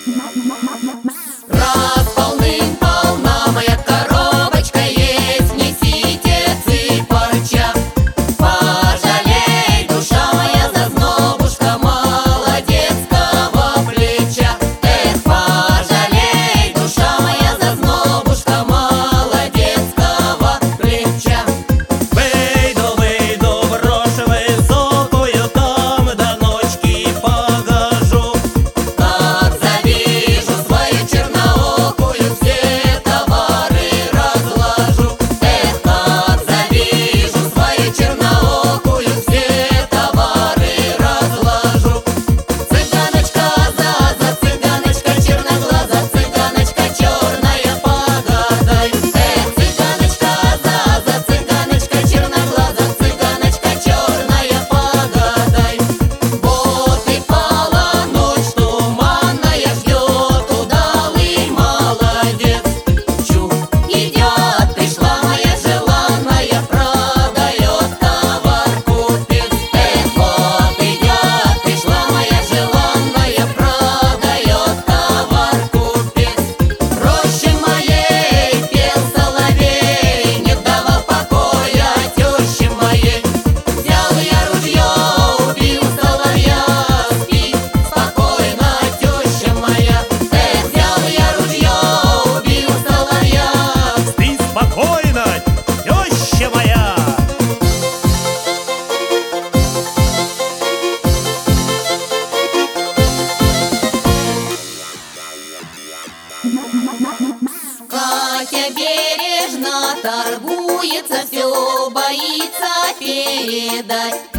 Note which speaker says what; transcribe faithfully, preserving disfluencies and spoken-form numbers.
Speaker 1: Раз полным-полна моя коробочка есть, несите цыпорча. Пожалей, душа моя, зазнобушка молодецкого плеча. Эх, пожалей, душа моя, зазнобушка молодецкого плеча.
Speaker 2: Выйду, выйду, брошу высокую, там до ночки погожу.
Speaker 1: Как завижу свою черноокую, все товары разложу. Эх, как завижу свою черноокую, все товары разложу. Цыганочка Заза, цыганочка черноглаза, цыганочка черная, погадай. Эх, цыганочка Заза, цыганочка черноглаза, цыганочка черная, погадай. Вот и пала ночь туманная, ждет удалый молодец. Чу, идет, пришла моя желанная, продает товар купец. Эх, вот идет, пришла моя желанная, продает товар купец. В роще моей пел соловей, не давал покоя теще моей. Взял я ружье, убил соловья, спи спокойно, теща моя. Эх, взял я ружье, убил соловья.
Speaker 2: Спи спокойно, теща моя.
Speaker 1: Катя бережно торгуется, все боится передать.